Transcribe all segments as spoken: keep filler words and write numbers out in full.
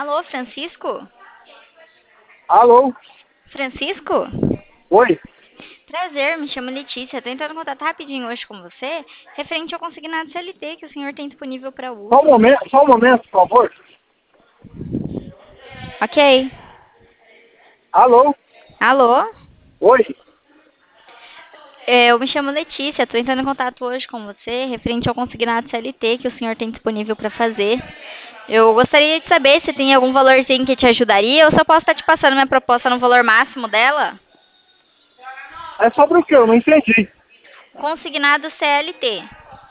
Alô, Francisco? Alô? Francisco? Oi? Prazer, me chamo Letícia. Estou entrando em contato rapidinho hoje com você, referente ao consignado C L T que o senhor tem disponível para Só um uso. momento, só um momento, por favor. Ok. Alô? Alô? Oi? É, Eu me chamo Letícia, estou entrando em contato hoje com você, referente ao consignado C L T que o senhor tem disponível para fazer. Eu gostaria de saber se tem algum valorzinho que te ajudaria ou se eu posso estar te passando minha proposta no valor máximo dela. É sobre o que? Eu não entendi. Consignado C L T.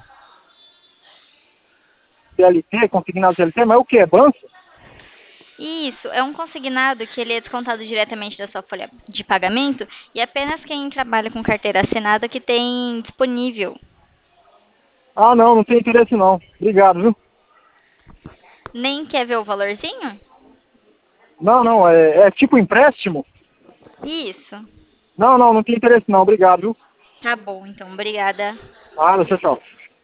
C L T, consignado C L T, mas o que? É banco? Isso, é um consignado que ele é descontado diretamente da sua folha de pagamento e apenas quem trabalha com carteira assinada que tem disponível. Ah, não, não tem interesse não. Obrigado, viu? Nem quer ver o valorzinho? Não, não, é, é tipo empréstimo? Isso. Não, não, não tem interesse não. Obrigado, viu? Tá bom, então, obrigada. Ah, tchau, tchau.